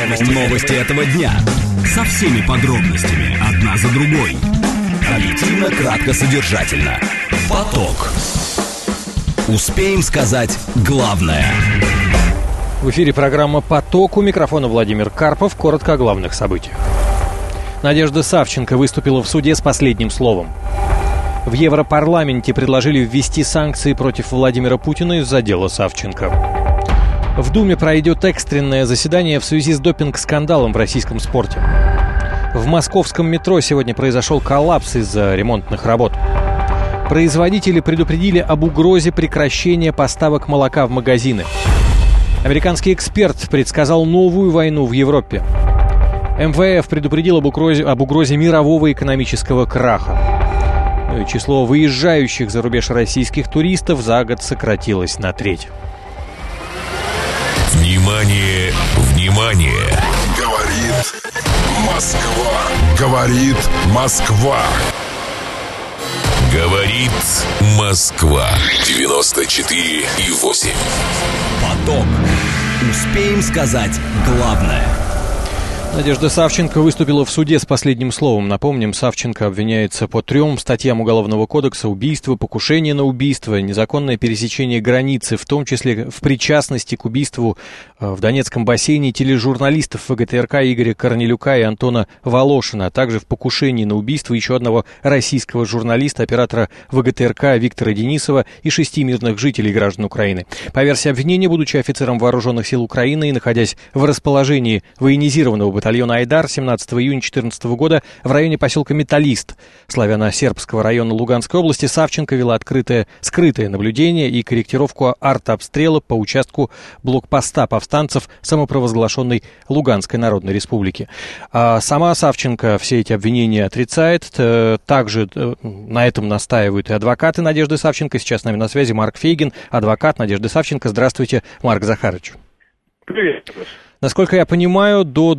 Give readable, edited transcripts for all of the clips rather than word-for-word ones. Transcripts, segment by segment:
Новости этого дня. Со всеми подробностями, одна за другой. Объективно, кратко, содержательно. Поток. Успеем сказать главное. В эфире программа «Поток». У микрофона Владимир Карпов. Коротко о главных событиях. Надежда Савченко выступила в суде с последним словом. В Европарламенте предложили ввести санкции против Владимира Путина из-за дела Савченко. В Думе пройдет экстренное заседание в связи с допинг-скандалом в российском спорте. В московском метро сегодня произошел коллапс из-за ремонтных работ. Производители предупредили об угрозе прекращения поставок молока в магазины. Американский эксперт предсказал новую войну в Европе. МВФ предупредил об угрозе мирового экономического краха. Ну и число выезжающих за рубеж российских туристов за год сократилось на треть. Внимание, внимание! Говорит Москва. Говорит Москва. Говорит Москва. 94,8. Поток. Успеем сказать главное. Надежда Савченко выступила в суде с последним словом. Напомним, Савченко обвиняется по 3 статьям Уголовного кодекса: убийство, покушение на убийство, незаконное пересечение границы, в том числе в причастности к убийству в Донецком бассейне тележурналистов ВГТРК Игоря Корнелюка и Антона Волошина, а также в покушении на убийство еще одного российского журналиста, оператора ВГТРК Виктора Денисова и 6 мирных жителей, граждан Украины. По версии обвинения, будучи офицером вооруженных сил Украины и находясь в расположении военизированного батальона «Айдар» 17 июня 2014 года в районе поселка Металлист славяно-сербского района Луганской области, Савченко вела скрытое наблюдение и корректировку артобстрела по участку блокпоста повстанцев самопровозглашенной Луганской Народной Республики. Сама Савченко все эти обвинения отрицает. Также на этом настаивают и адвокаты Надежды Савченко. Сейчас с нами на связи Марк Фейгин, адвокат Надежды Савченко. Здравствуйте, Марк Захарович. Привет. Насколько я понимаю, до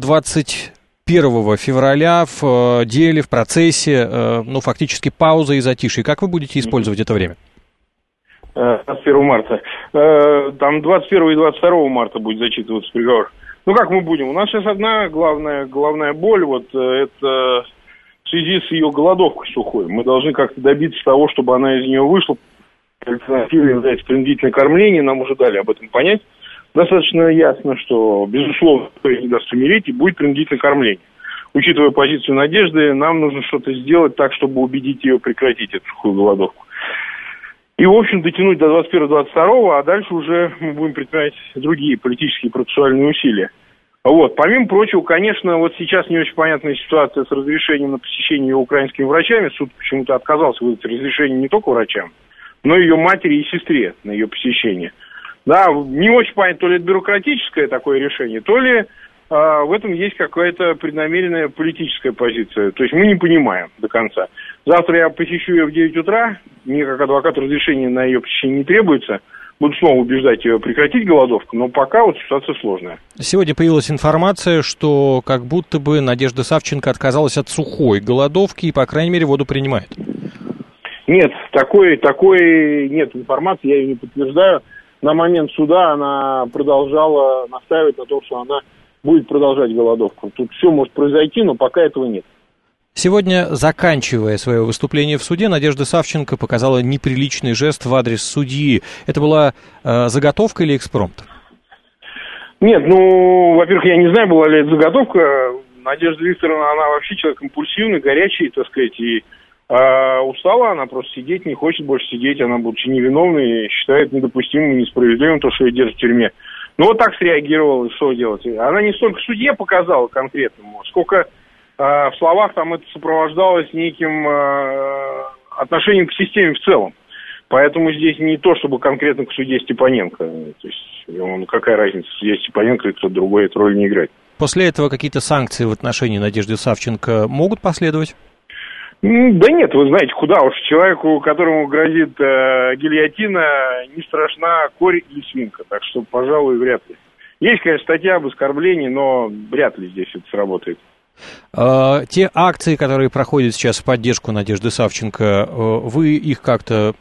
21 февраля в деле, в процессе, фактически пауза и затишье. Как вы будете использовать это время? 21 марта. Там 21 и 22 марта будет зачитываться приговор. Как мы будем? У нас сейчас одна главная боль, это в связи с ее голодовкой сухой. Мы должны как-то добиться того, чтобы она из нее вышла. Альтернатива является принудительное кормление, нам уже дали об этом понять. Достаточно ясно, что, безусловно, никто не даст умереть, и будет принудительное кормление. Учитывая позицию Надежды, нам нужно что-то сделать так, чтобы убедить ее прекратить эту сухую голодовку. И, в общем, дотянуть до 21-22, а дальше уже мы будем предпринимать другие политические и процессуальные усилия. Помимо прочего, конечно, сейчас не очень понятная ситуация с разрешением на посещение ее украинскими врачами. Суд почему-то отказался выдать разрешение не только врачам, но и ее матери и сестре на ее посещение. Да, не очень понятно, то ли это бюрократическое такое решение, то ли в этом есть какая-то преднамеренная политическая позиция. То есть мы не понимаем до конца. Завтра я посещу ее в 9 утра, мне как адвокату разрешения на ее посещение не требуется. Буду снова убеждать ее прекратить голодовку, но пока ситуация сложная. Сегодня появилась информация, что как будто бы Надежда Савченко отказалась от сухой голодовки и, по крайней мере, воду принимает. Нет, такой нет информации, я ее не подтверждаю. На момент суда она продолжала настаивать на том, что она будет продолжать голодовку. Тут все может произойти, но пока этого нет. Сегодня, заканчивая свое выступление в суде, Надежда Савченко показала неприличный жест в адрес судьи. Это была заготовка или экспромт? Нет, во-первых, я не знаю, была ли это заготовка. Надежда Викторовна, она вообще человек импульсивный, горячий, так сказать, и устала, она просто сидеть не хочет больше сидеть, она, будучи невиновной, считает недопустимым, несправедливым то, что ее держат в тюрьме. Так среагировала, что делать? Она не столько судье показала конкретному, сколько в словах там это сопровождалось неким отношением к системе в целом. Поэтому здесь не то, чтобы конкретно к судье Степаненко. То есть, какая разница, судья Степаненко и кто-то другой эту роль не играет. После этого какие-то санкции в отношении Надежды Савченко могут последовать? Да нет, вы знаете, куда уж человеку, которому грозит гильотина, не страшна корь или свинка. Так что, пожалуй, вряд ли. Есть, конечно, статья об оскорблении, но вряд ли здесь это сработает. Те акции, которые проходят сейчас в поддержку Надежды Савченко, вы их как-то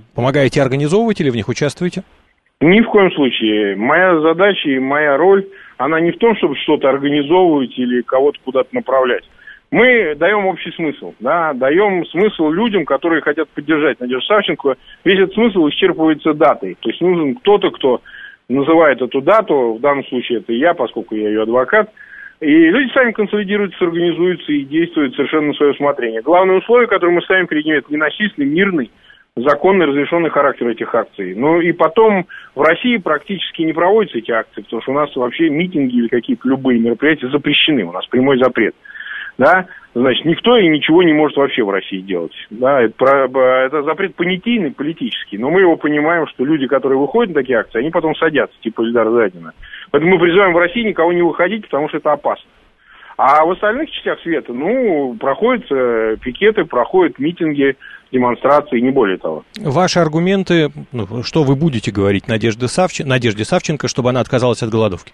помогаете организовывать или в них участвуете? Ни в коем случае. Моя задача и моя роль она не в том, чтобы что-то организовывать или кого-то куда-то направлять. Мы даем общий смысл, да, даем смысл людям, которые хотят поддержать Надежду Савченко. Весь этот смысл исчерпывается датой. То есть нужен кто-то, кто называет эту дату, в данном случае это я, поскольку я ее адвокат, и люди сами консолидируются, организуются и действуют совершенно на свое усмотрение. Главное условие, которое мы ставим перед ними, это ненасильственный, мирный, законный, разрешенный характер этих акций. Ну и потом в России практически не проводятся эти акции, потому что у нас вообще митинги или какие-то любые мероприятия запрещены, у нас прямой запрет. Да, значит, никто и ничего не может вообще в России делать. Да, это запрет понятийный, политический, но мы его понимаем, что люди, которые выходят на такие акции, они потом садятся, типа Эльдара Задина. Поэтому мы призываем в России никого не выходить, потому что это опасно. А в остальных частях света, проходят пикеты, проходят митинги, демонстрации, не более того. Ваши аргументы, что вы будете говорить Надежде Савченко, чтобы она отказалась от голодовки?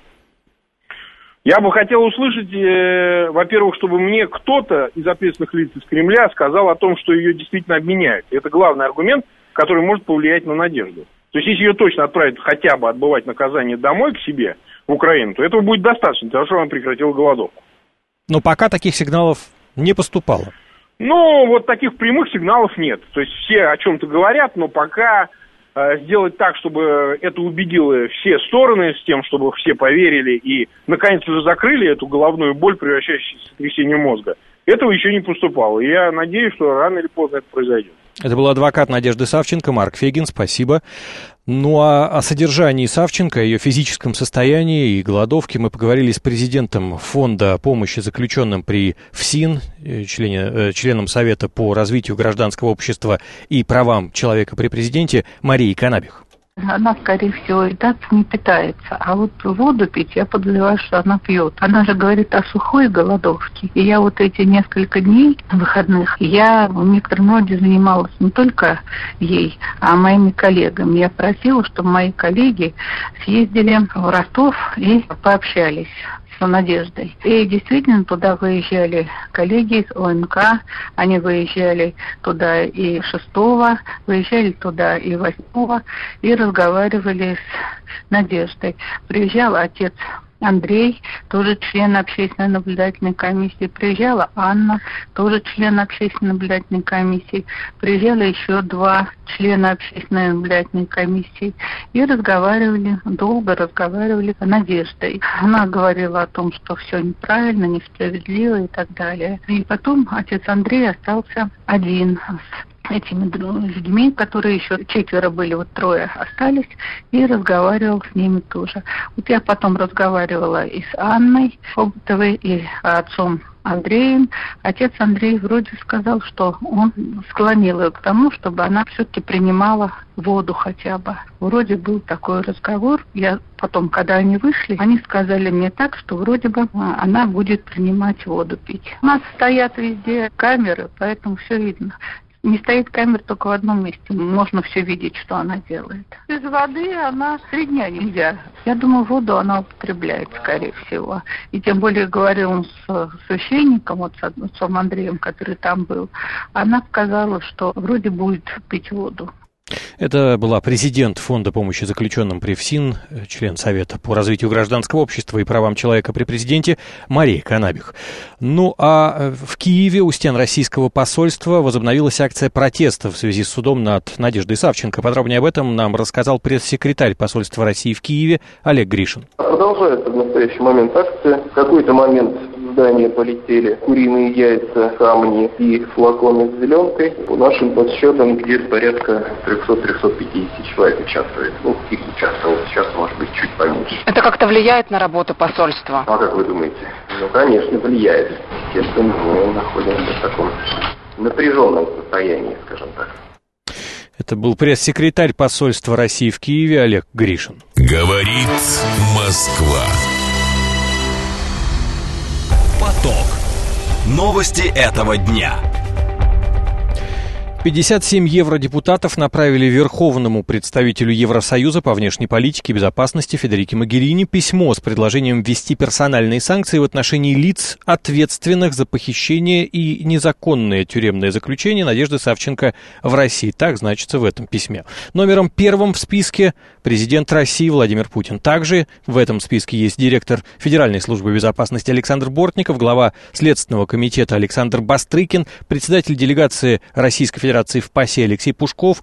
Я бы хотел услышать, во-первых, чтобы мне кто-то из ответственных лиц из Кремля сказал о том, что ее действительно обменяют. Это главный аргумент, который может повлиять на Надежду. То есть, если ее точно отправят хотя бы отбывать наказание домой к себе, в Украину, то этого будет достаточно для того, чтобы она прекратила голодовку. Но пока таких сигналов не поступало. Вот таких прямых сигналов нет. То есть, все о чем-то говорят, но пока сделать так, чтобы это убедило все стороны, с тем, чтобы все поверили и, наконец, уже закрыли эту головную боль, превращающуюся в сотрясение мозга. Этого еще не поступало. И я надеюсь, что рано или поздно это произойдет. Это был адвокат Надежды Савченко, Марк Фегин, спасибо. О содержании Савченко, ее физическом состоянии и голодовке мы поговорили с президентом Фонда помощи заключенным при ФСИН, членом Совета по развитию гражданского общества и правам человека при президенте Марией Канабих. Она, скорее всего, питаться не питается. А вот воду пить, я подозреваю, что она пьет. Она же говорит о сухой голодовке. И я эти несколько дней выходных, я в некотором роде занималась не только ей, а моими коллегами. Я просила, чтобы мои коллеги съездили в Ростов и пообщались с Надеждой. И действительно туда выезжали коллеги из ОНК, они выезжали туда и 6-го, выезжали туда и 8-го, и разговаривали с Надеждой. Приезжал отец Андрей, тоже член общественной наблюдательной комиссии. Приезжала Анна, тоже член общественной наблюдательной комиссии. Приезжали еще 2 члена общественной наблюдательной комиссии. И долго разговаривали с Надеждой. Она говорила о том, что все неправильно, несправедливо и так далее. И потом отец Андрей остался один с этими людьми, которые еще 4 были, 3 остались, и разговаривал с ними тоже. Я потом разговаривала и с Анной Хоботовой, и с отцом Андреем. Отец Андрей вроде сказал, что он склонил ее к тому, чтобы она все-таки принимала воду хотя бы. Вроде был такой разговор. Я потом, когда они вышли, они сказали мне так, что вроде бы она будет принимать воду пить. У нас стоят везде камеры, поэтому все видно. Не стоит камера только в одном месте. Можно все видеть, что она делает. Без воды она 3 дня нельзя. Я думаю, воду она употребляет, скорее всего. И тем более говорил с священником, с отцом Андреем, который там был. Она сказала, что вроде будет пить воду. Это была президент Фонда помощи заключенным при ФСИН, член Совета по развитию гражданского общества и правам человека при президенте Мария Канабих. А в Киеве у стен российского посольства возобновилась акция протеста в связи с судом над Надеждой Савченко. Подробнее об этом нам рассказал пресс-секретарь посольства России в Киеве Олег Гришин. Продолжается в настоящий момент акция. В какой-то момент в здание полетели куриные яйца, камни и флаконы с зеленкой. По нашим подсчетам где-то порядка 300-350 человек участвует. Их участвовало сейчас, может быть, чуть поменьше. Это как-то влияет на работу посольства? А как вы думаете? Конечно, влияет. Естественно, мы находимся в таком напряженном состоянии, скажем так. Это был пресс-секретарь посольства России в Киеве Олег Гришин. Говорит Москва. Поток. Новости этого дня. 57 евродепутатов направили верховному представителю Евросоюза по внешней политике и безопасности Федерике Могерини письмо с предложением ввести персональные санкции в отношении лиц, ответственных за похищение и незаконное тюремное заключение Надежды Савченко в России. Так значится в этом письме. Номером первым в списке президент России Владимир Путин. Также в этом списке есть директор Федеральной службы безопасности Александр Бортников, глава Следственного комитета Александр Бастрыкин, председатель делегации Российской Федерации в ПАСЕ Алексей Пушков,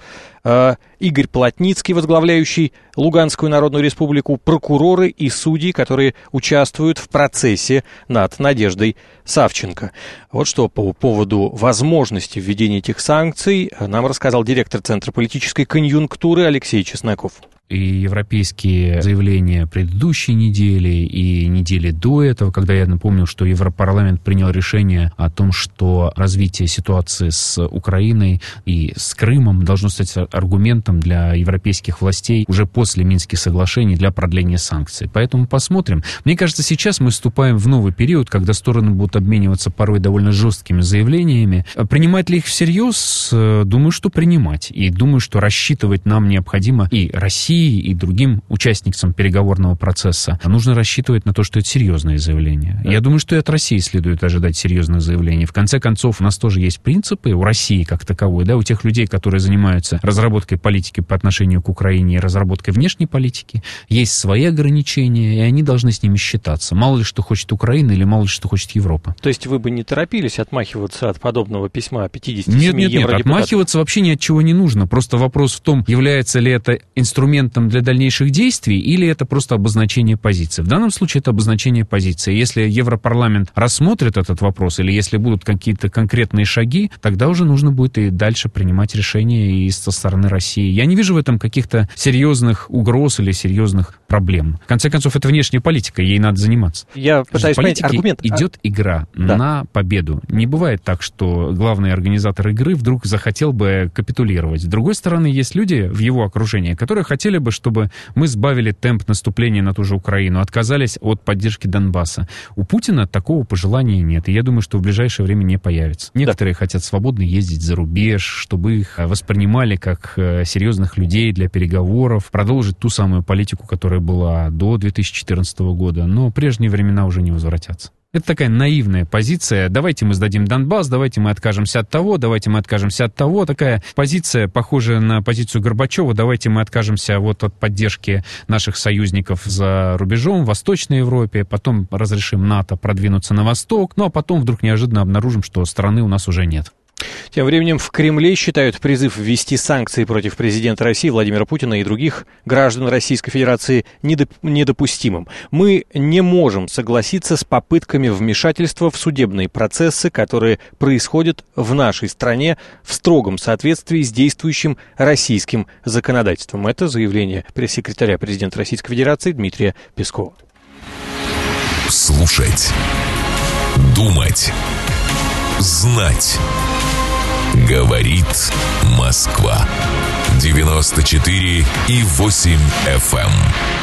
Игорь Плотницкий, возглавляющий Луганскую Народную Республику, прокуроры и судьи, которые участвуют в процессе над Надеждой Савченко. Вот что по поводу возможности введения этих санкций нам рассказал директор Центра политической конъюнктуры Алексей Чесноков. И европейские заявления предыдущей недели и недели до этого, когда я напомнил, что Европарламент принял решение о том, что развитие ситуации с Украиной и с Крымом должно стать аргументом для европейских властей уже после Минских соглашений для продления санкций. Поэтому посмотрим. Мне кажется, сейчас мы вступаем в новый период, когда стороны будут обмениваться порой довольно жесткими заявлениями. Принимать ли их всерьез? Думаю, что принимать. И думаю, что рассчитывать нам необходимо и России, и другим участникам переговорного процесса. Нужно рассчитывать на то, что это серьезные заявления. Я думаю, что и от России следует ожидать серьезных заявлений. В конце концов, у нас тоже есть принципы, у России как таковой, да, у тех людей, которые занимаются разработкой политики по отношению к Украине и разработкой внешней политики, есть свои ограничения, и они должны с ними считаться. Мало ли что хочет Украина или мало ли что хочет Европа. То есть вы бы не торопились отмахиваться от подобного письма 57 Нет, отмахиваться вообще ни от чего не нужно. Просто вопрос в том, является ли это инструментом для дальнейших действий или это просто обозначение позиции. В данном случае это обозначение позиции. Если Европарламент рассмотрит этот вопрос или если будут какие-то конкретные шаги, тогда уже нужно будет и дальше принимать решения и со стороны России. Я не вижу в этом каких-то серьезных угроз или серьезных проблем. В конце концов, это внешняя политика, ей надо заниматься. Я пытаюсь понять аргумент. Идет игра на победу. Не бывает так, что главный организатор игры вдруг захотел бы капитулировать. С другой стороны, есть люди в его окружении, которые хотели бы, чтобы мы сбавили темп наступления на ту же Украину, отказались от поддержки Донбасса. У Путина такого пожелания нет, и я думаю, что в ближайшее время не появится. Некоторые хотят свободно ездить за рубеж, чтобы их воспринимали как серьезных людей для переговоров, продолжить ту самую политику, которая была до 2014 года, но прежние времена уже не возвратятся. Это такая наивная позиция. Давайте мы сдадим Донбасс, давайте мы откажемся от того, давайте мы откажемся от того. Такая позиция, похожая на позицию Горбачева. Давайте мы откажемся вот от поддержки наших союзников за рубежом в Восточной Европе, потом разрешим НАТО продвинуться на восток, ну а потом вдруг неожиданно обнаружим, что страны у нас уже нет. Тем временем в Кремле считают призыв ввести санкции против президента России Владимира Путина и других граждан Российской Федерации недопустимым. Мы не можем согласиться с попытками вмешательства в судебные процессы, которые происходят в нашей стране в строгом соответствии с действующим российским законодательством. Это заявление пресс-секретаря президента Российской Федерации Дмитрия Пескова. Слушать, думать, знать. Говорит Москва. 94,8 FM.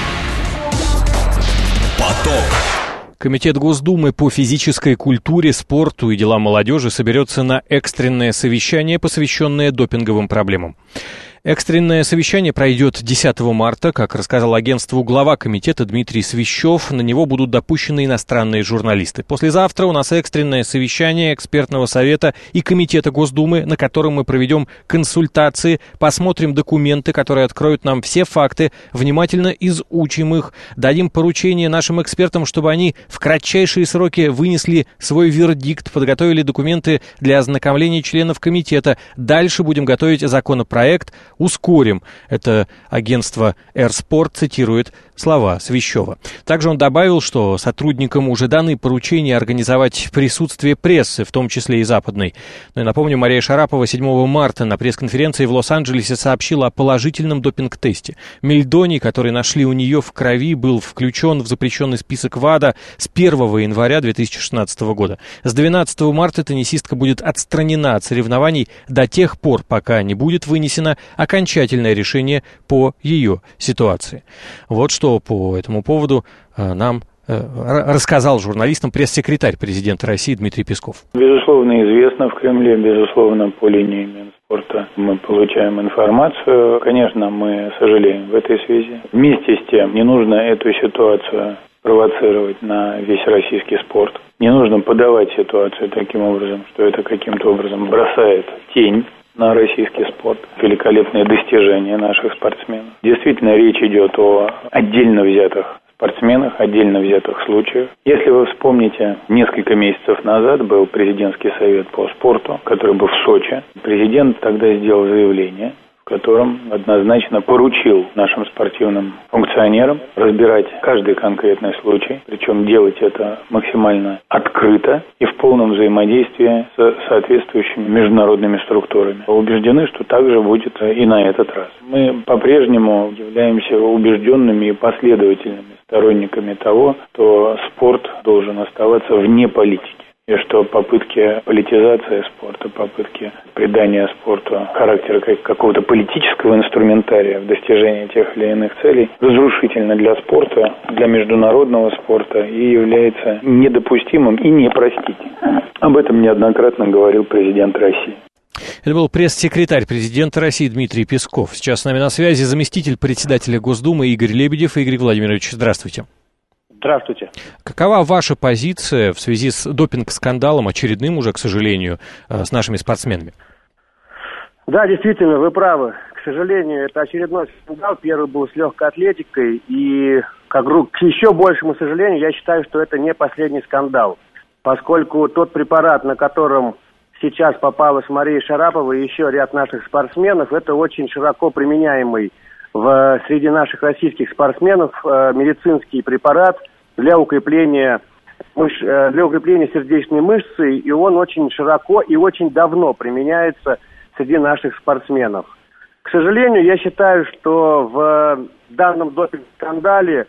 Поток. Комитет Госдумы по физической культуре, спорту и делам молодежи соберется на экстренное совещание, посвященное допинговым проблемам. Экстренное совещание пройдет 10 марта, как рассказал агентству глава комитета Дмитрий Свищев. На него будут допущены иностранные журналисты. Послезавтра у нас экстренное совещание экспертного совета и комитета Госдумы, на котором мы проведем консультации, посмотрим документы, которые откроют нам все факты, внимательно изучим их, дадим поручение нашим экспертам, чтобы они в кратчайшие сроки вынесли свой вердикт, подготовили документы для ознакомления членов комитета. Дальше будем готовить законопроект, ускорим. Это агентство «Эрспорт» цитирует слова Свищева. Также он добавил, что сотрудникам уже даны поручения организовать присутствие прессы, в том числе и западной. Но я напомню, Мария Шарапова 7 марта на пресс-конференции в Лос-Анджелесе сообщила о положительном допинг-тесте. Мельдоний, который нашли у нее в крови, был включен в запрещенный список ВАДА с 1 января 2016 года. С 12 марта теннисистка будет отстранена от соревнований до тех пор, пока не будет вынесено окончательное решение по ее ситуации. Вот что по этому поводу нам рассказал журналистам пресс-секретарь президента России Дмитрий Песков. Безусловно, известно в Кремле, безусловно, по линии Минска спорта мы получаем информацию. Конечно, мы сожалеем в этой связи. Вместе с тем, не нужно эту ситуацию провоцировать на весь российский спорт. Не нужно подавать ситуацию таким образом, что это каким-то образом бросает тень на российский спорт. Великолепные достижения наших спортсменов. Действительно, речь идет о отдельно взятых спортсменах, отдельно взятых случаях. Если вы вспомните, несколько месяцев назад был президентский совет по спорту, который был в Сочи. Президент тогда сделал заявление, в котором однозначно поручил нашим спортивным функционерам разбирать каждый конкретный случай, причем делать это максимально открыто и в полном взаимодействии с соответствующими международными структурами. Убеждены, что так же будет и на этот раз. Мы по-прежнему являемся убежденными и последовательными сторонниками того, что спорт должен оставаться вне политики. И что попытки политизации спорта, попытки придания спорту характера какого-то политического инструментария в достижении тех или иных целей разрушительно для спорта, для международного спорта и является недопустимым и непростительным. Об этом неоднократно говорил президент России. Это был пресс-секретарь президента России Дмитрий Песков. Сейчас с нами на связи заместитель председателя Госдумы Игорь Лебедев. Игорь Владимирович, здравствуйте. Здравствуйте. Какова ваша позиция в связи с допинг-скандалом, очередным уже, к сожалению, с нашими спортсменами? Да, действительно, вы правы. К сожалению, это очередной скандал. Первый был с легкой атлетикой. И к еще большему сожалению, я считаю, что это не последний скандал. Поскольку тот препарат, на котором сейчас попалась Мария Шарапова и еще ряд наших спортсменов, это очень широко применяемый среди наших российских спортсменов медицинский препарат для укрепления сердечной мышцы, и он очень широко и очень давно применяется среди наших спортсменов. К сожалению, я считаю, что в данном допинг-скандале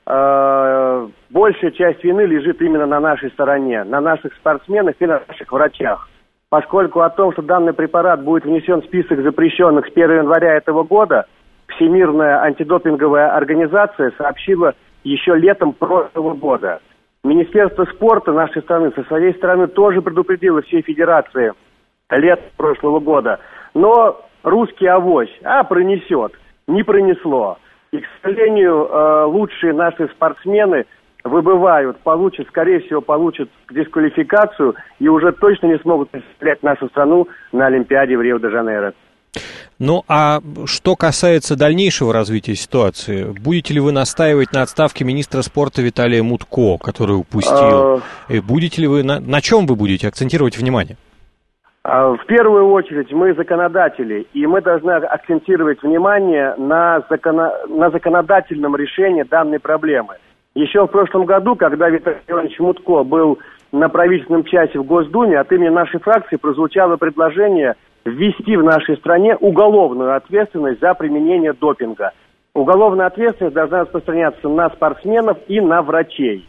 большая часть вины лежит именно на нашей стороне, на наших спортсменах и на наших врачах. Поскольку о том, что данный препарат будет внесен в список запрещенных с 1 января этого года, Всемирная антидопинговая организация сообщила еще летом прошлого года. Министерство спорта нашей страны со своей стороны тоже предупредило все федерации летом прошлого года. Но русский авось, пронесет, не пронесло. И, к сожалению, лучшие наши спортсмены выбывают, скорее всего, получат дисквалификацию и уже точно не смогут представлять нашу страну на Олимпиаде в Рио-де-Жанейро. Ну, а что касается дальнейшего развития ситуации, будете ли вы настаивать на отставке министра спорта Виталия Мутко, который упустил? И будете ли вы, на чем вы будете акцентировать внимание? В первую очередь мы законодатели, и мы должны акцентировать внимание на законодательном решении данной проблемы. Еще в прошлом году, когда Виталий Иванович Мутко был на правительственном часе в Госдуме, от имени нашей фракции прозвучало предложение ввести в нашей стране уголовную ответственность за применение допинга. Уголовная ответственность должна распространяться на спортсменов и на врачей.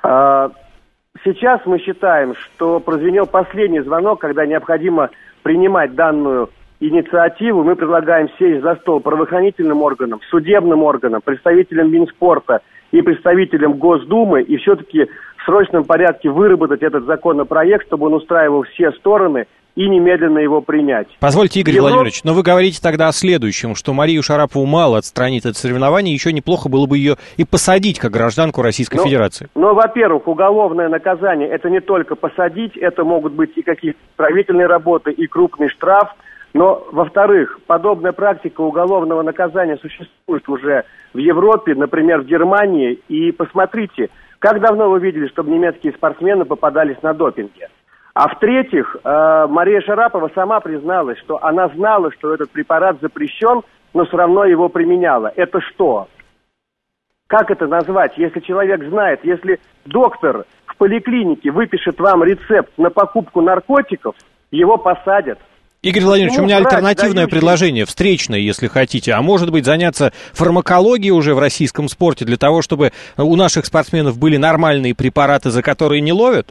Сейчас мы считаем, что прозвенел последний звонок, когда необходимо принимать данную инициативу. Мы предлагаем сесть за стол правоохранительным органам, судебным органам, представителям Минспорта и представителям Госдумы и все-таки в срочном порядке выработать этот законопроект, чтобы он устраивал все стороны и немедленно его принять. Позвольте, Игорь Владимирович, но вы говорите тогда о следующем, что Марию Шарапову мало отстранить от соревнований, еще неплохо было бы ее и посадить как гражданку Российской Федерации. Но, во-первых, уголовное наказание — это не только посадить, это могут быть и какие-то исправительные работы, и крупный штраф. Но, во-вторых, подобная практика уголовного наказания существует уже в Европе, например, в Германии. И посмотрите, как давно вы видели, чтобы немецкие спортсмены попадались на допинге. А в-третьих, Мария Шарапова сама призналась, что она знала, что этот препарат запрещен, но все равно его применяла. Это что? Как это назвать? Если человек знает, если доктор в поликлинике выпишет вам рецепт на покупку наркотиков, его посадят. Игорь Владимирович, у меня альтернативное предложение, встречное, если хотите. А может быть, заняться фармакологией уже в российском спорте для того, чтобы у наших спортсменов были нормальные препараты, за которые не ловят?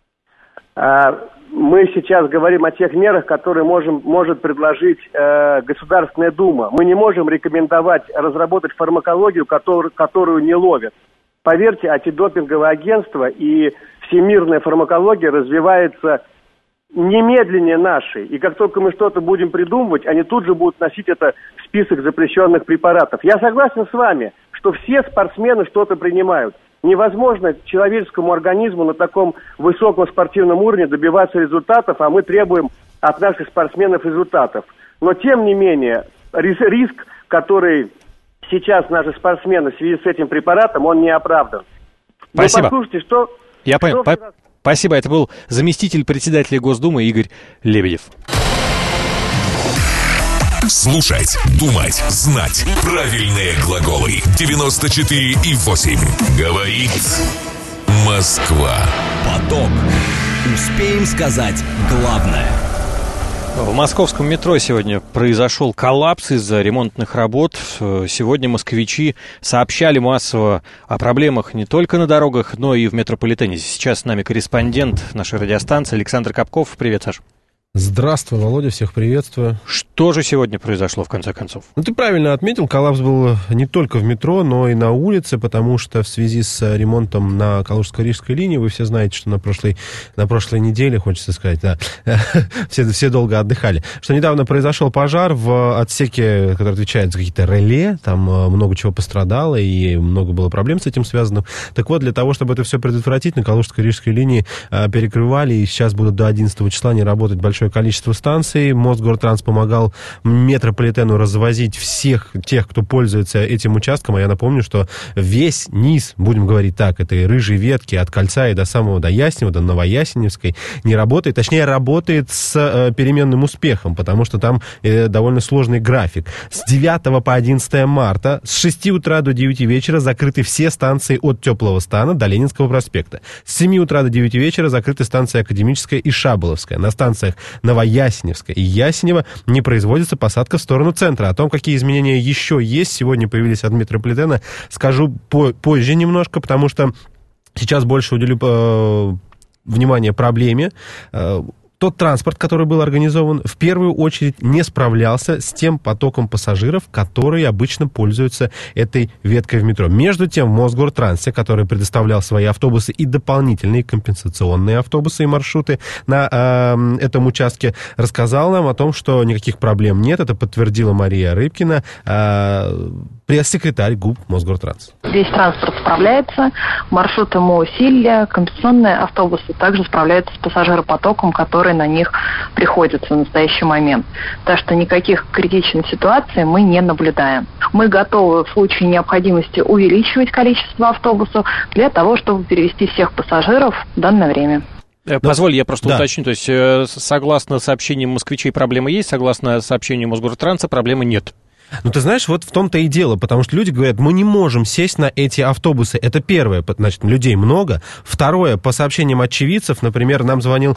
Мы сейчас говорим о тех мерах, которые может предложить Государственная Дума. Мы не можем рекомендовать разработать фармакологию, которую не ловят. Поверьте, антидопинговое агентство и всемирная фармакология развивается немедленнее нашей. И как только мы что-то будем придумывать, они тут же будут носить это в список запрещенных препаратов. Я согласен с вами, что все спортсмены что-то принимают. Невозможно человеческому организму на таком высоком спортивном уровне добиваться результатов, а мы требуем от наших спортсменов результатов. Но тем не менее, риск, который сейчас наши спортсмены в связи с этим препаратом, он не оправдан. Спасибо. Вы послушайте, что... Я понял. Спасибо. Это был заместитель председателя Госдумы Игорь Лебедев. Слушать, думать, знать. Правильные глаголы. 94,8. Говорит Москва. Поток. Успеем сказать главное. В московском метро сегодня произошел коллапс из-за ремонтных работ. Сегодня москвичи сообщали массово о проблемах не только на дорогах, но и в метрополитене. Сейчас с нами корреспондент нашей радиостанции Александр Капков. Привет, Саш. Здравствуй, Володя, всех приветствую. Что же сегодня произошло, в конце концов? Ну, ты правильно отметил, коллапс был не только в метро, но и на улице, потому что в связи с ремонтом на Калужско-Рижской линии, вы все знаете, что на прошлой неделе, хочется сказать, да, все долго отдыхали, что недавно произошел пожар в отсеке, который отвечает за какие-то реле, там много чего пострадало и много было проблем с этим связанных. Так вот, для того, чтобы это все предотвратить, на Калужско-Рижской линии перекрывали, и сейчас будут до 11 числа не работать большое количество станций. Мосгортранс помогал метрополитену развозить всех тех, кто пользуется этим участком. А я напомню, что весь низ, будем говорить так, этой рыжей ветки от Кольца и до Яснева, до Новоясеневской не работает. Точнее, работает с переменным успехом, потому что там довольно сложный график. С 9 по 11 марта с 6 утра до 9 вечера закрыты все станции от Теплого Стана до Ленинского проспекта. С 7 утра до 9 вечера закрыты станции Академическая и Шаболовская. На станциях Новоясеневская и Ясенева не производится посадка в сторону центра. О том, какие изменения еще есть, сегодня появились от метрополитена, скажу позже немножко, потому что сейчас больше уделю внимание проблеме. Тот транспорт, который был организован, в первую очередь не справлялся с тем потоком пассажиров, которые обычно пользуются этой веткой в метро. Между тем, в Мосгортрансе, который предоставлял свои автобусы и дополнительные компенсационные автобусы и маршруты на этом участке, рассказал нам о том, что никаких проблем нет. Это подтвердила Мария Рыбкина, пресс-секретарь ГУП Мосгортранс. Весь транспорт справляется, маршруты мы усилили, компенсационные автобусы также справляются с пассажиропотоком, который на них приходится в настоящий момент. Так что никаких критичных ситуаций мы не наблюдаем. Мы готовы в случае необходимости увеличивать количество автобусов для того, чтобы перевести всех пассажиров в данное время. Позволь, я просто уточню. То есть, согласно сообщениям москвичей, проблемы есть, согласно сообщению Мосгортранса, проблемы нет. Ну, ты знаешь, вот в том-то и дело, потому что люди говорят, мы не можем сесть на эти автобусы. Это первое, значит, людей много. Второе, по сообщениям очевидцев, например, нам звонил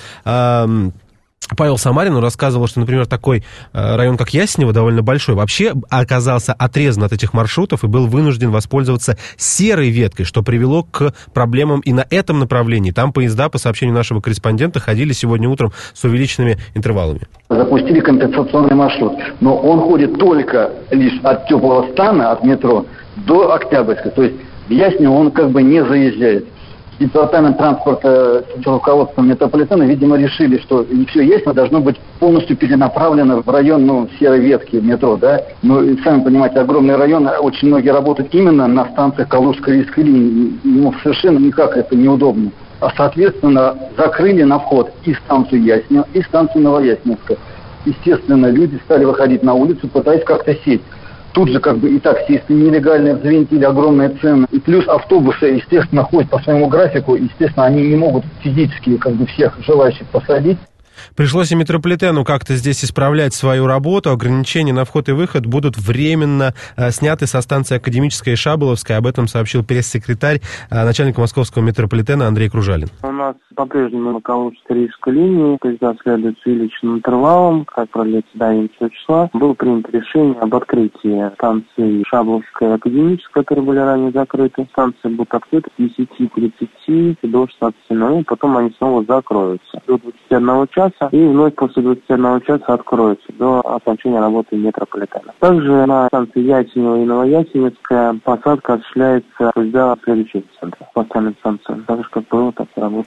Павел Самарин, он рассказывал, что, например, такой район, как Яснево, довольно большой, вообще оказался отрезан от этих маршрутов и был вынужден воспользоваться серой веткой, что привело к проблемам и на этом направлении. Там поезда, по сообщению нашего корреспондента, ходили сегодня утром с увеличенными интервалами. Запустили компенсационный маршрут, но он ходит только лишь от Теплого Стана, от метро, до Октябрьской. То есть в Яснево он как бы не заезжает. Департамент транспорта с руководством метрополитена, видимо, решили, что все Ясново должно быть полностью перенаправлено в район серой ветки метро, да. Но, сами понимаете, огромный район, очень многие работают именно на станциях Калужско-Рижской линии. Ему совершенно никак это неудобно. А, соответственно, закрыли на вход и станцию Яснево, и станцию Новоясневская. Естественно, люди стали выходить на улицу, пытаясь как-то сесть. Тут же как бы и таксисты нелегальные взвинтили огромные цены. И плюс автобусы, естественно, ходят по своему графику. Естественно, они не могут физически как бы всех желающих посадить. Пришлось и метрополитену как-то здесь исправлять свою работу. Ограничения на вход и выход будут временно сняты со станции Академическая и Шаболовская. Об этом сообщил пресс-секретарь начальника московского метрополитена Андрей Кружалин. У нас по-прежнему на Калужско-Рижской линии поезда следуют с увеличенным интервалом, как продлится до 11 числа. Было принято решение об открытии станции Шаболовская и Академическая, которые были ранее закрыты. Станции будут открыты с 10:30 до 16:00, потом они снова закроются до 21 часа. И вновь после 21 часа откроется до окончания работы метрополитена. Также на станции Ясенева и Новоясеневская посадка осуществляется поезда следующих центров по остальным станциям. Так же, как было, так и работает.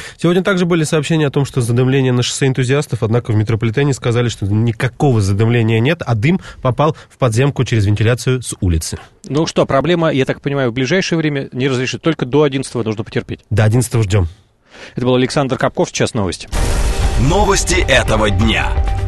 Сегодня также были сообщения о том, что задымление на шоссе энтузиастов, однако в метрополитене сказали, что никакого задымления нет, а дым попал в подземку через вентиляцию с улицы. Ну что, проблема, я так понимаю, в ближайшее время не разрешит, только до 11-го нужно потерпеть. До 11-го ждем. Это был Александр Капков, сейчас новости. Новости этого дня.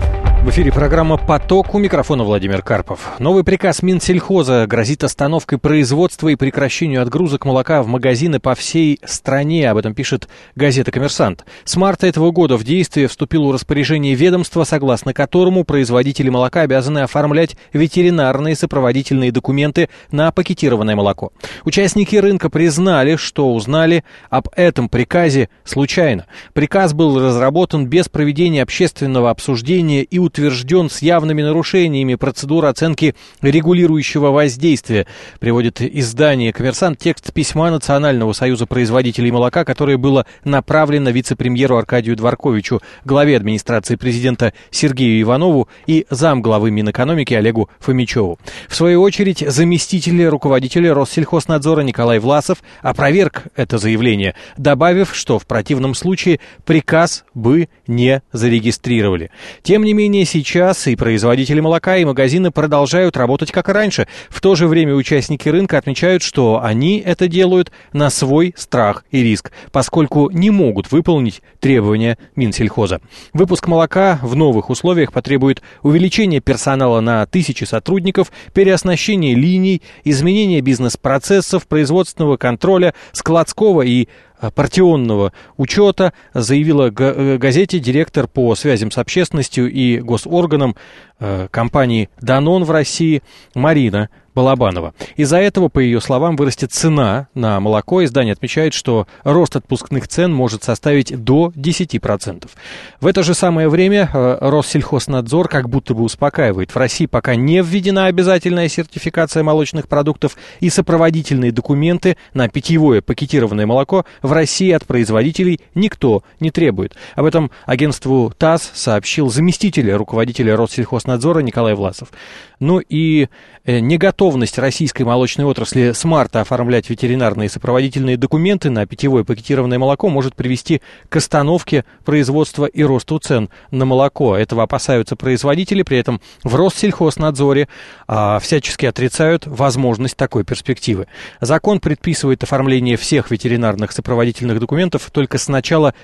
В эфире программа «Поток», у микрофона Владимир Карпов. Новый приказ Минсельхоза грозит остановкой производства и прекращению отгрузок молока в магазины по всей стране. Об этом пишет газета «Коммерсант». С марта этого года в действие вступило распоряжение ведомства, согласно которому производители молока обязаны оформлять ветеринарные сопроводительные документы на пакетированное молоко. Участники рынка признали, что узнали об этом приказе случайно. Приказ был разработан без проведения общественного обсуждения и утвержден с явными нарушениями процедуры оценки регулирующего воздействия, приводит издание «Коммерсант» текст письма Национального союза производителей молока, которое было направлено вице-премьеру Аркадию Дворковичу, главе администрации президента Сергею Иванову и замглавы Минэкономики Олегу Фомичеву. В свою очередь, заместитель руководителя Россельхознадзора Николай Власов опроверг это заявление, добавив, что в противном случае приказ бы не зарегистрировали. Тем не менее, сейчас и производители молока, и магазины продолжают работать как и раньше. В то же время участники рынка отмечают, что они это делают на свой страх и риск, поскольку не могут выполнить требования Минсельхоза. Выпуск молока в новых условиях потребует увеличения персонала на 1000 сотрудников, переоснащения линий, изменения бизнес-процессов, производственного контроля, складского и партионного учета, заявила газете директор по связям с общественностью и госорганам компании «Данон» в России Марина Балабанова. Из-за этого, по ее словам, вырастет цена на молоко. Издание отмечает, что рост отпускных цен может составить до 10%. В это же самое время Россельхознадзор как будто бы успокаивает. В России пока не введена обязательная сертификация молочных продуктов, и сопроводительные документы на питьевое пакетированное молоко в России от производителей никто не требует. Об этом агентству ТАСС сообщил заместитель руководителя Россельхознадзора Николай Власов. Ну и неготовность российской молочной отрасли с марта оформлять ветеринарные сопроводительные документы на питьевое пакетированное молоко может привести к остановке производства и росту цен на молоко. Этого опасаются производители, при этом в Россельхознадзоре всячески отрицают возможность такой перспективы. Закон предписывает оформление всех ветеринарных сопроводительных документов только с начала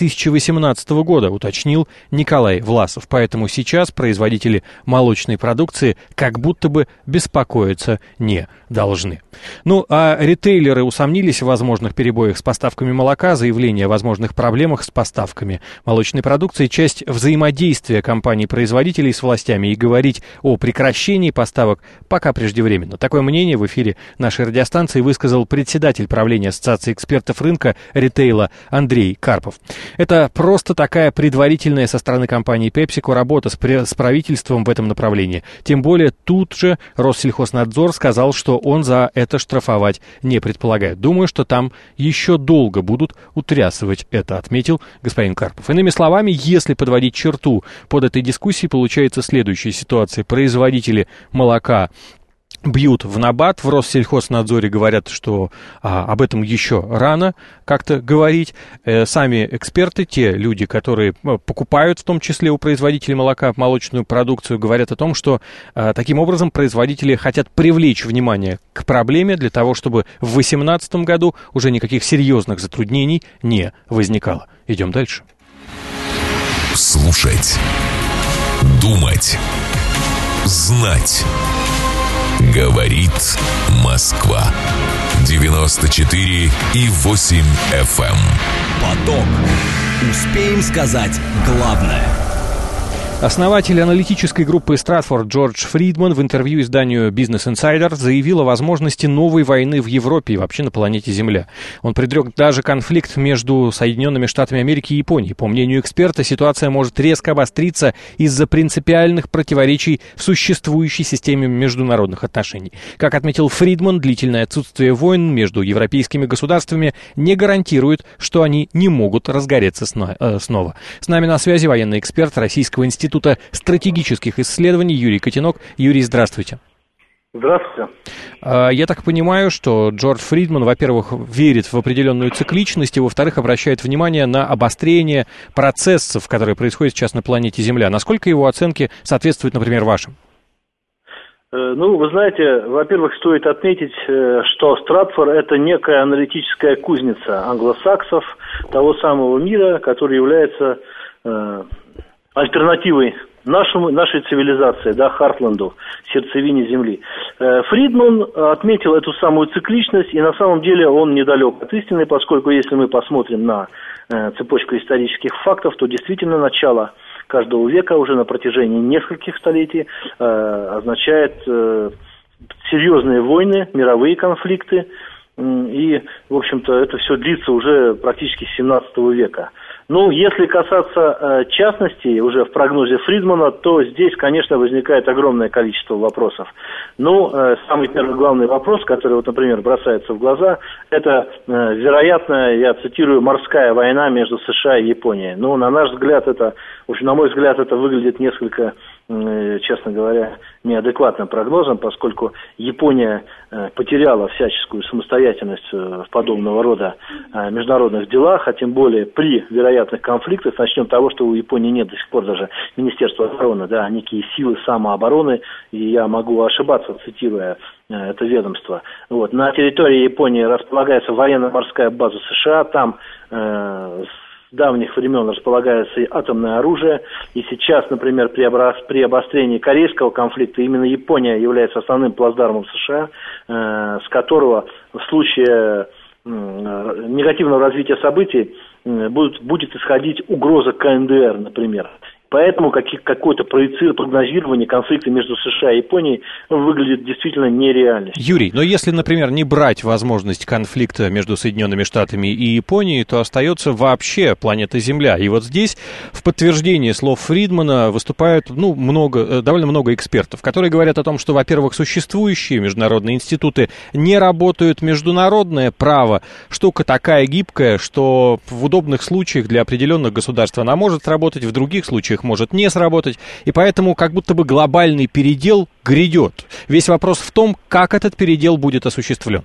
2018 года, уточнил Николай Власов. Поэтому сейчас производители молочной продукции как будто бы беспокоиться не должны. Ну, а ритейлеры усомнились в возможных перебоях с поставками молока. Заявление о возможных проблемах с поставками молочной продукции — часть взаимодействия компаний-производителей с властями, и говорить о прекращении поставок пока преждевременно. Такое мнение в эфире нашей радиостанции высказал председатель правления Ассоциации экспертов рынка ритейла Андрей Карпов. Это просто такая предварительная со стороны компании PepsiCo работа с правительством в этом направлении. Тем более тут же Россельхознадзор сказал, что он за это штрафовать не предполагает. Думаю, что там еще долго будут утрясывать это, отметил господин Карпов. Иными словами, если подводить черту под этой дискуссией, получается следующая ситуация. Производители молока бьют в набат, в Россельхознадзоре говорят, что об этом еще рано как-то говорить. Сами эксперты, те люди, которые покупают в том числе у производителей молока молочную продукцию, говорят о том, что таким образом производители хотят привлечь внимание к проблеме для того, чтобы в 2018 году уже никаких серьезных затруднений не возникало. Идем дальше. Слушать, думать, знать. Говорит Москва. 94,8 FM. Поток. Успеем сказать главное. Основатель аналитической группы Stratford Джордж Фридман в интервью изданию Business Insider заявил о возможности новой войны в Европе и вообще на планете Земля. Он предрек даже конфликт между Соединенными Штатами Америки и Японией. По мнению эксперта, ситуация может резко обостриться из-за принципиальных противоречий в существующей системе международных отношений. Как отметил Фридман, длительное отсутствие войн между европейскими государствами не гарантирует, что они не могут разгореться снова. С нами на связи военный эксперт Российского института стратегических исследований Юрий Котенок. Юрий, здравствуйте. Здравствуйте. Я так понимаю, что Джордж Фридман, во-первых, верит в определенную цикличность, и, во-вторых, обращает внимание на обострение процессов, которые происходят сейчас на планете Земля. Насколько его оценки соответствуют, например, вашим? Ну, вы знаете, во-первых, стоит отметить, что Стратфор – это некая аналитическая кузница англосаксов того самого мира, который является альтернативой нашей цивилизации, да, Хартленду, сердцевине Земли. Фридман отметил эту самую цикличность, и на самом деле он недалек от истины, поскольку если мы посмотрим на цепочку исторических фактов, то действительно начало каждого века уже на протяжении нескольких столетий означает серьезные войны, мировые конфликты, и, в общем-то, это все длится уже практически с 17 века. Ну, если касаться частностей уже в прогнозе Фридмана, то здесь, конечно, возникает огромное количество вопросов. Ну, самый первый главный вопрос, который, вот, например, бросается в глаза, это, вероятно, я цитирую, морская война между США и Японией. Ну, на наш взгляд, это, в общем, на мой взгляд, это выглядит несколько, честно говоря, неадекватным прогнозом, поскольку Япония потеряла всяческую самостоятельность в подобного рода международных делах, а тем более при вероятных конфликтах. Начнем с того, что у Японии нет до сих пор даже Министерства обороны, да, некие силы самообороны, и я могу ошибаться, цитируя это ведомство. Вот. На территории Японии располагается военно-морская база США, там с давних времен располагается и атомное оружие, и сейчас, например, при обострении корейского конфликта именно Япония является основным плацдармом США, с которого в случае негативного развития событий будет исходить угроза КНДР, например. Поэтому какое-то прогнозирование конфликта между США и Японией выглядит действительно нереально. Юрий, но если, например, не брать возможность конфликта между Соединенными Штатами и Японией, то остается вообще планета Земля. И вот здесь в подтверждение слов Фридмана выступают довольно много экспертов, которые говорят о том, что, во-первых, существующие международные институты не работают, международное право штука такая гибкая, что в удобных случаях для определенных государств она может сработать, в других случаях может не сработать, и поэтому как будто бы глобальный передел грядет. Весь вопрос в том, как этот передел будет осуществлен.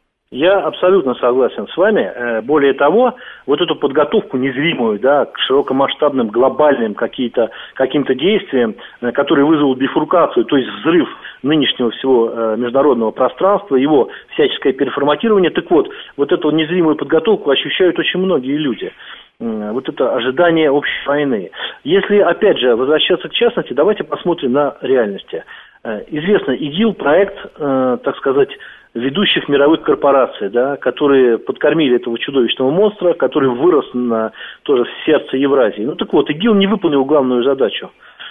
Я абсолютно согласен с вами. Более того, вот эту подготовку незримую, да, к широкомасштабным глобальным каким-то действиям, которые вызовут бифуркацию, то есть взрыв нынешнего всего международного пространства, его всяческое переформатирование. Так вот эту незримую подготовку ощущают очень многие люди. Вот это ожидание общей войны. Если, опять же, возвращаться к частности, давайте посмотрим на реальности. Известно, ИГИЛ проект, так сказать, ведущих мировых корпораций, да, которые подкормили этого чудовищного монстра, который вырос тоже в сердце Евразии. Ну так вот, ИГИЛ не выполнил главную задачу.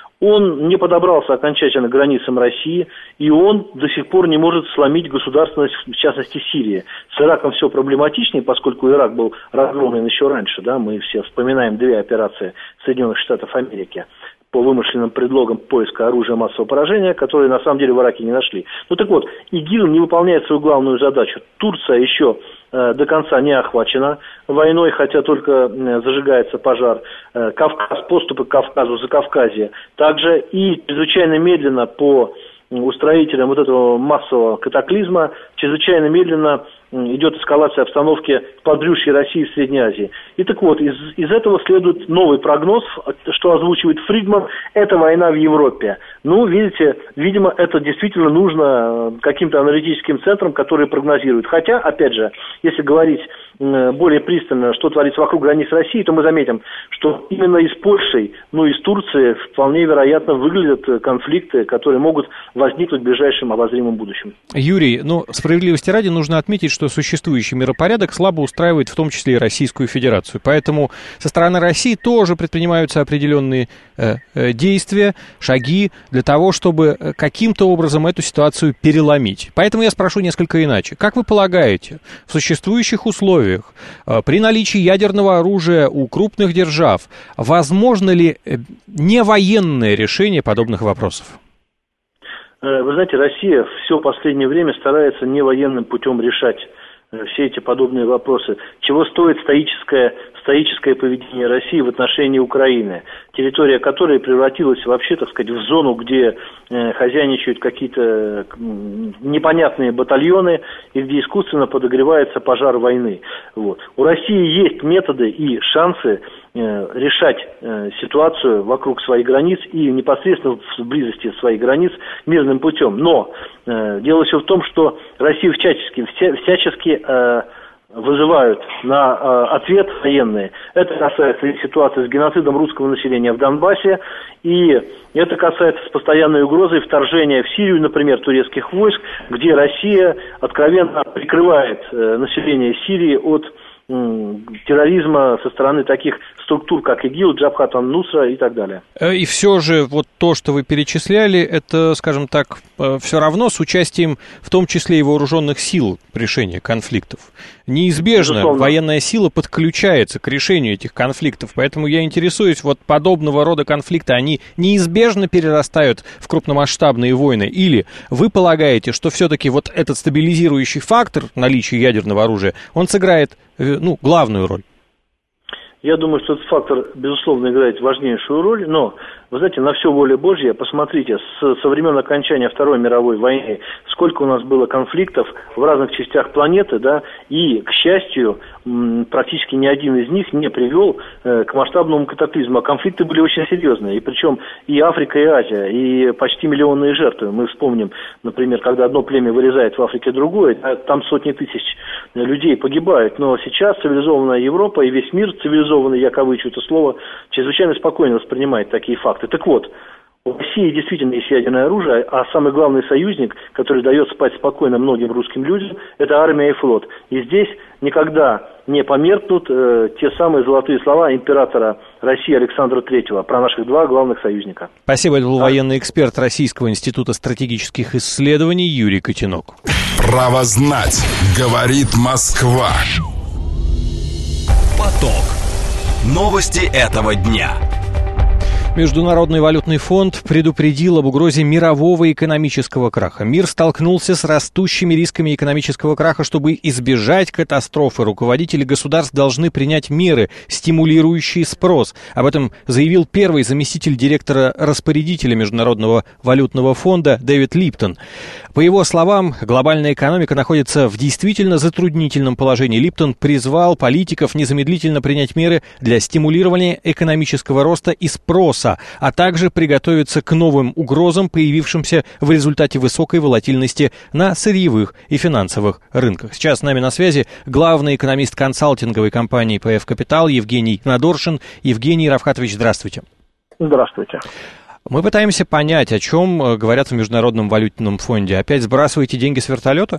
Он не подобрался окончательно к границам России, и он до сих пор не может сломить государственность, в частности, Сирии. С Ираком все проблематичнее, поскольку Ирак был разгромлен еще раньше, да, мы все вспоминаем 2 операции Соединенных Штатов Америки по вымышленным предлогам поиска оружия массового поражения, которые на самом деле в Ираке не нашли. Ну так вот, ИГИЛ не выполняет свою главную задачу. Турция еще до конца не охвачена войной, хотя только зажигается пожар. Кавказ, поступы к Кавказу, Закавказье. Также и чрезвычайно медленно по устроителям вот этого массового катаклизма, чрезвычайно медленно идет эскалация обстановки в подружье России и Средней Азии. И так вот, из этого следует новый прогноз, что озвучивает Фридман, это война в Европе. Ну, видите, видимо, это действительно нужно каким-то аналитическим центрам, которые прогнозируют. Хотя, опять же, если говорить более пристально, что творится вокруг границ России, то мы заметим, что именно и с Польшей, ну и с Турцией вполне вероятно выглядят конфликты, которые могут возникнуть в ближайшем обозримом будущем. Юрий, справедливости ради нужно отметить, что существующий миропорядок слабо устраивает в том числе и Российскую Федерацию. Поэтому со стороны России тоже предпринимаются определенные действия, шаги для того, чтобы каким-то образом эту ситуацию переломить. Поэтому я спрошу несколько иначе. Как вы полагаете, в существующих условиях, при наличии ядерного оружия у крупных держав, возможно ли невоенное решение подобных вопросов? Вы знаете, Россия все последнее время старается не военным путем решать все эти подобные вопросы. Чего стоит стоическое поведение России в отношении Украины, территория которой превратилась вообще, так сказать, в зону, где хозяйничают какие-то непонятные батальоны и где искусственно подогревается пожар войны. Вот. У России есть методы и шансы решать ситуацию вокруг своих границ и непосредственно в близости своих границ мирным путем. Но дело все в том, что Россию всячески вызывают на ответ военные. Это касается и ситуации с геноцидом русского населения в Донбассе, и это касается с постоянной угрозой вторжения в Сирию, например, турецких войск, где Россия откровенно прикрывает население Сирии от терроризма со стороны таких структур, как ИГИЛ, Джабхат ан-Нусра и так далее. И все же вот то, что вы перечисляли, это, скажем так, все равно с участием в том числе и вооруженных сил решения конфликтов. Неизбежно безусловно, военная сила подключается к решению этих конфликтов, поэтому я интересуюсь, вот подобного рода конфликты, они неизбежно перерастают в крупномасштабные войны, или вы полагаете, что все-таки вот этот стабилизирующий фактор наличия ядерного оружия, он сыграет главную роль? Я думаю, что этот фактор, безусловно, играет важнейшую роль, но, вы знаете, на все воля Божья, посмотрите, со времен окончания Второй мировой войны, сколько у нас было конфликтов в разных частях планеты, да, и, к счастью, практически ни один из них не привел к масштабному катаклизму, а конфликты были очень серьезные, и причем и Африка, и Азия, и почти миллионные жертвы. Мы вспомним, например, когда одно племя вырезает в Африке другое, там сотни тысяч людей погибают, но сейчас цивилизованная Европа и весь мир цивилизованный, я кавычу это слово, чрезвычайно спокойно воспринимает такие факты. Так вот, у России действительно есть ядерное оружие, а самый главный союзник, который дает спать спокойно многим русским людям, это армия и флот. И здесь никогда не померкнут те самые золотые слова императора России Александра III про наших два главных союзника. Спасибо, это был военный эксперт Российского института стратегических исследований Юрий Котенок. Право знать, говорит Москва. Поток. Новости этого дня. Международный валютный фонд предупредил об угрозе мирового экономического краха. Мир столкнулся с растущими рисками экономического краха. Чтобы избежать катастрофы, руководители государств должны принять меры, стимулирующие спрос. Об этом заявил первый заместитель директора-распорядителя Международного валютного фонда Дэвид Липтон. По его словам, глобальная экономика находится в действительно затруднительном положении. Липтон призвал политиков незамедлительно принять меры для стимулирования экономического роста и спроса, а также приготовиться к новым угрозам, появившимся в результате высокой волатильности на сырьевых и финансовых рынках. Сейчас с нами на связи главный экономист консалтинговой компании ПФ Капитал Евгений Надоршин. Евгений Равхатович, здравствуйте. Здравствуйте. Мы пытаемся понять, о чем говорят в Международном валютном фонде. Опять сбрасываете деньги с вертолета?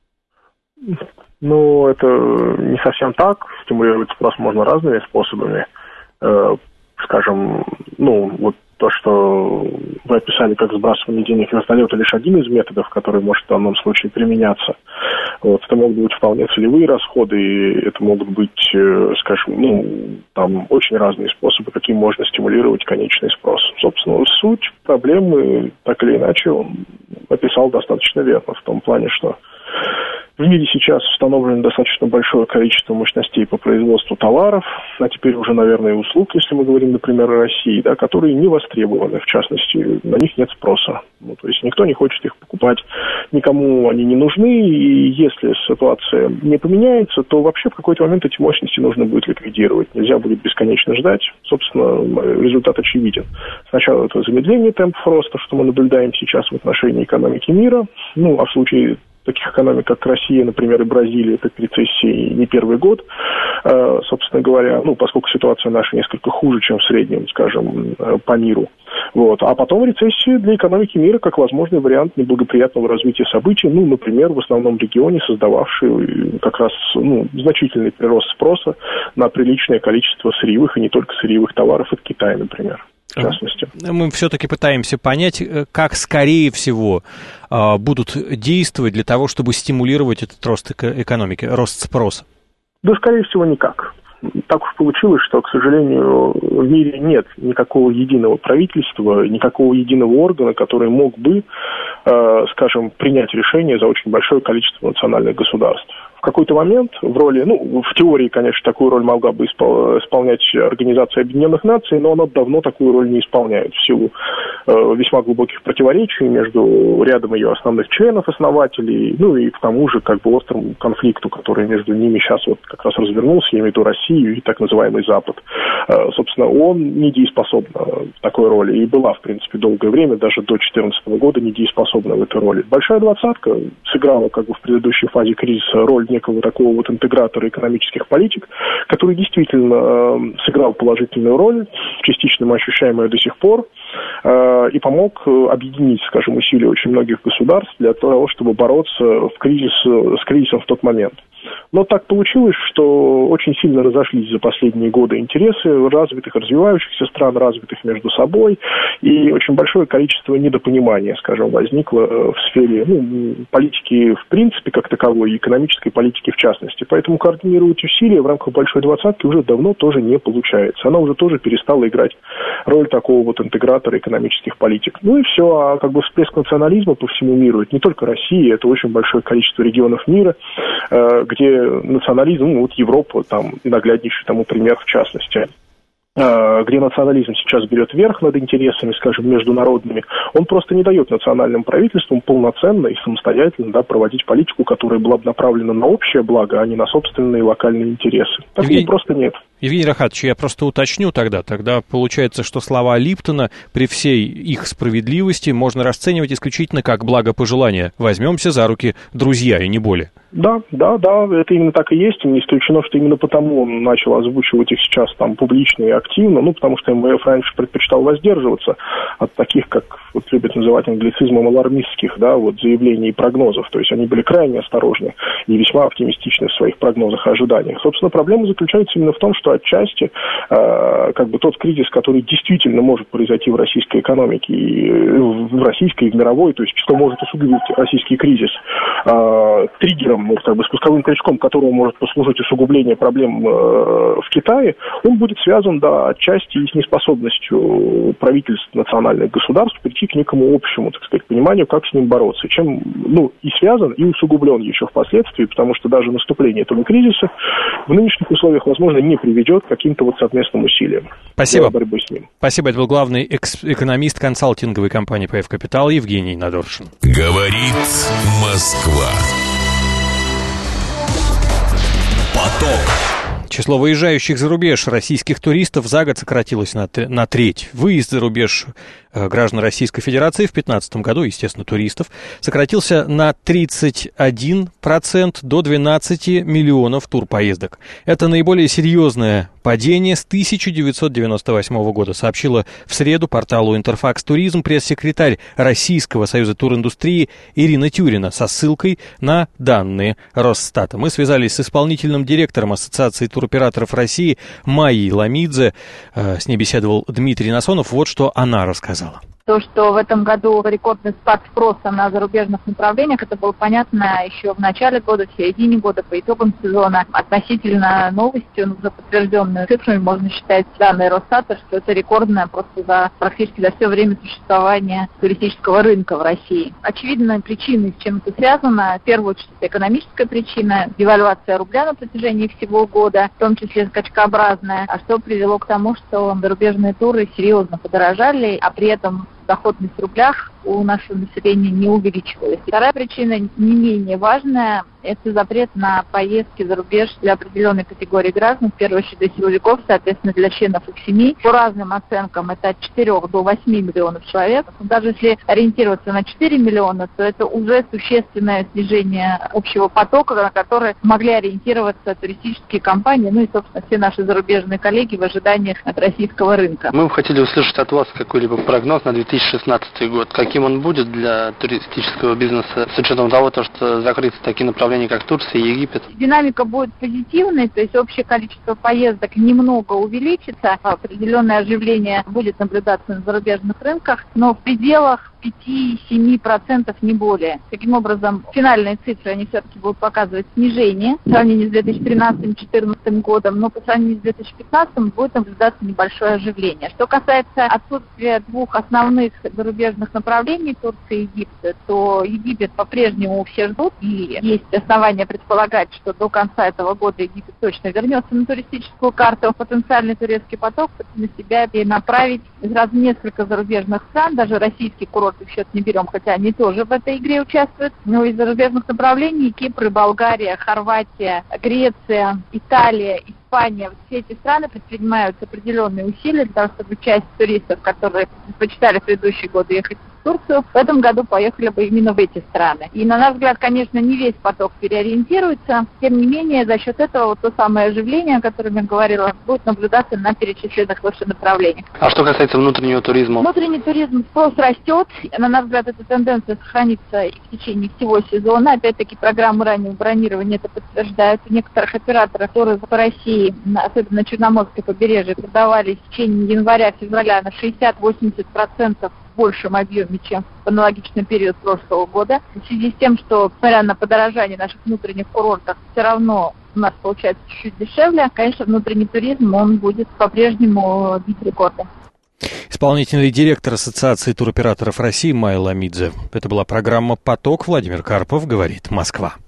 Ну, это не совсем так. Стимулировать спрос можно разными способами. Скажем, вот то, что вы описали как сбрасывание денег в вертолет, лишь один из методов, который может в данном случае применяться. Это могут быть вполне целевые расходы, и это могут быть, скажем, там очень разные способы, каким можно стимулировать конечный спрос. Собственно, суть проблемы, так или иначе, он описал достаточно верно, в том плане, что в мире сейчас установлено достаточно большое количество мощностей по производству товаров, а теперь уже, наверное, и услуг, если мы говорим, например, о России, да, которые не востребованы, в частности, на них нет спроса. То есть никто не хочет их покупать, никому они не нужны, и если ситуация не поменяется, то вообще в какой-то момент эти мощности нужно будет ликвидировать. Нельзя будет бесконечно ждать. Собственно, результат очевиден. Сначала это замедление темпов роста, что мы наблюдаем сейчас в отношении экономики мира, а в случае таких экономик, как Россия, например, и Бразилия, это рецессии не первый год, собственно говоря, поскольку ситуация наша несколько хуже, чем в среднем, скажем, по миру. А потом рецессия для экономики мира как возможный вариант неблагоприятного развития событий, например, в основном регионе, создававший как раз значительный прирост спроса на приличное количество сырьевых и не только сырьевых товаров от Китая, например. В частности. Мы все-таки пытаемся понять, как, скорее всего, будут действовать для того, чтобы стимулировать этот рост экономики, рост спроса. Да, скорее всего, никак. Так уж получилось, что, к сожалению, в мире нет никакого единого правительства, никакого единого органа, который мог бы, скажем, принять решение за очень большое количество национальных государств. в какой-то момент в роли, в теории, конечно, такую роль могла бы исполнять Организация Объединенных Наций, но она давно такую роль не исполняет в силу весьма глубоких противоречий между рядом ее основных членов-основателей, и к тому же острому конфликту, который между ними сейчас как раз развернулся, я имею в виду Россию и так называемый Запад. Собственно, он недееспособна в такой роли и была, в принципе, долгое время, даже до 2014 года недееспособна в этой роли. Большая двадцатка сыграла в предыдущей фазе кризиса роль некого такого интегратора экономических политик, который действительно сыграл положительную роль, частично мы ощущаем ее до сих пор, и помог объединить, усилия очень многих государств для того, чтобы бороться с кризисом в тот момент. Но так получилось, что очень сильно разошлись за последние годы интересы развитых, развивающихся стран, развитых между собой, и очень большое количество недопонимания, возникло в сфере политики в принципе как таковой и экономической политики в частности. Поэтому координировать усилия в рамках большой двадцатки уже давно тоже не получается. Она уже тоже перестала играть роль такого интегратора экономических политик. И все, а всплеск национализма по всему миру, это не только Россия, это очень большое количество регионов мира, где национализм, Европа, и нагляднейший тому пример в частности, где национализм сейчас берет верх над интересами, международными, он просто не дает национальным правительствам полноценно и самостоятельно проводить политику, которая была бы направлена на общее благо, а не на собственные локальные интересы. Такого просто нет. Евгений Рахатович, я просто уточню тогда получается, что слова Липтона при всей их справедливости можно расценивать исключительно как благопожелание. Возьмемся за руки, друзья, и не более. Да, это именно так и есть. Не исключено, что именно потому он начал озвучивать их сейчас публично и активно, потому что МВФ раньше предпочитал воздерживаться от таких, как любят называть англицизмом, алармистских, заявлений и прогнозов. То есть они были крайне осторожны и весьма оптимистичны в своих прогнозах и ожиданиях. Собственно, проблема заключается именно в том, что отчасти тот кризис, который действительно может произойти в российской экономике, и в российской, и в мировой, то есть что может усугубить российский кризис, триггером, спусковым крючком, которого может послужить усугубление проблем в Китае, он будет связан, отчасти с неспособностью правительств национальных государств прийти к некому общему, пониманию, как с ним бороться. Чем, и связан, и усугублен еще впоследствии, потому что даже наступление этого кризиса в нынешних условиях, возможно, не приведет к каким-то совместным усилиям. Спасибо. Для борьбы с ним. Спасибо. Это был главный экономист консалтинговой компании ПФ «Капитал» Евгений Надоршин. Говорит Москва. Поток. Число выезжающих за рубеж российских туристов за год сократилось на треть. Выезд за рубеж граждан Российской Федерации в 2015 году, естественно, туристов, сократился на 31% до 12 миллионов турпоездок. Это наиболее серьезное падение с 1998 года, сообщила в среду порталу «Интерфакс Туризм» пресс-секретарь Российского союза туриндустрии Ирина Тюрина со ссылкой на данные Росстата. Мы связались с исполнительным директором Ассоциации туроператоров России Майей Ламидзе. С ней беседовал Дмитрий Насонов. Вот что она рассказала. То, что в этом году рекордный спад спроса на зарубежных направлениях, это было понятно еще в начале года, в середине года, по итогам сезона. Относительно новости, уже подтвержденной цифрами, можно считать данные Росстата, что это рекордное просто практически за все время существования туристического рынка в России. Очевидной причиной, с чем это связано, в первую очередь, это экономическая причина, девальвация рубля на протяжении всего года, в том числе скачкообразная, что привело к тому, что зарубежные туры серьезно подорожали, а при этом доходность в рублях у нашего населения не увеличивалась. Вторая причина, не менее важная, это запрет на поездки за рубеж для определенной категории граждан, в первую очередь для силовиков, соответственно, для членов их семей. По разным оценкам это от 4 до 8 миллионов человек. Даже если ориентироваться на 4 миллиона, то это уже существенное снижение общего потока, на который могли ориентироваться туристические компании, и, собственно, все наши зарубежные коллеги в ожиданиях от российского рынка. Мы бы хотели услышать от вас какой-либо прогноз на 2016 год. Каким он будет для туристического бизнеса, с учетом того, что закрыты такие направления, как Турция и Египет? Динамика будет позитивной, то есть общее количество поездок немного увеличится, определенное оживление будет наблюдаться на зарубежных рынках, но в пределах 5-7%, не более. Таким образом, финальные цифры, они все-таки будут показывать снижение в сравнении с 2013-2014 годом, но по сравнению с 2015 будет наблюдаться небольшое оживление. Что касается отсутствия двух основных зарубежных направлений, Турции и Египта, то Египет по-прежнему все ждут, и есть основания предполагать, что до конца этого года Египет точно вернется на туристическую карту. Потенциальный турецкий поток на себя и направить сразу несколько зарубежных стран, даже российские курорты в счет не берем, хотя они тоже в этой игре участвуют. Но из зарубежных направлений Кипр, Болгария, Хорватия, Греция, Италия, Испания, все эти страны предпринимают определенные усилия для того, чтобы часть туристов, которые предпочитали в предыдущие годы ехать в Турцию, в этом году поехали бы именно в эти страны. И, на наш взгляд, конечно, не весь поток переориентируется. Тем не менее, за счет этого вот то самое оживление, о котором я говорила, будет наблюдаться на перечисленных выше направлениях. А что касается внутреннего туризма? Внутренний туризм, спрос растет. На наш взгляд, эта тенденция сохранится и в течение всего сезона. Опять-таки, программы раннего бронирования это подтверждают. У некоторых операторов, которые по России, особенно на Черноморское побережье, продавались в течение января-февраля на 60-80% в большем объеме, чем в аналогичный период прошлого года. В связи с тем, что, несмотря на подорожание наших внутренних курортов, все равно у нас получается чуть-чуть дешевле, конечно, внутренний туризм, он будет по-прежнему бить рекорды. Исполнительный директор Ассоциации туроператоров России Майя Ламидзе. Это была программа «Поток». Владимир Карпов говорит: Москва.